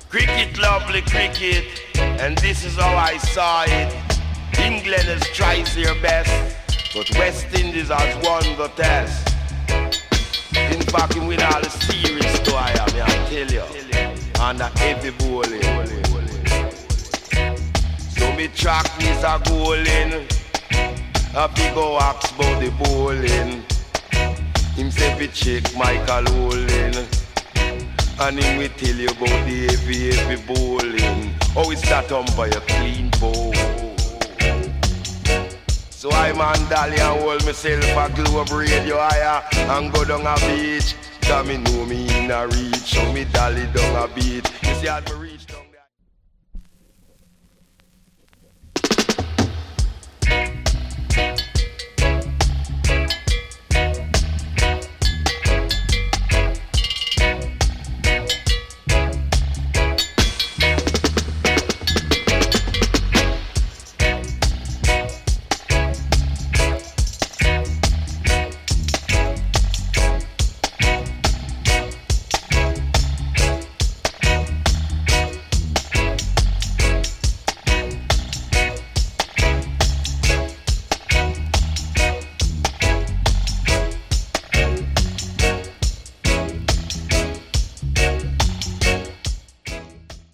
Cricket, lovely cricket, and this is how I saw it. England has tried their best, but West Indies has won the test. In fact, we win all the series to I tell you, and a heavy bowling. So me track is a goaling, a big wax about the bowling. Him say fi check Michael Olin, and him will tell you about the heavy bowling. Oh, it's that umpire clean bowl. So I man Dally and hold myself a globe radio higher and go down a beach. Cause me know me in a reach, so me Dally down a beat. You see how me reach down.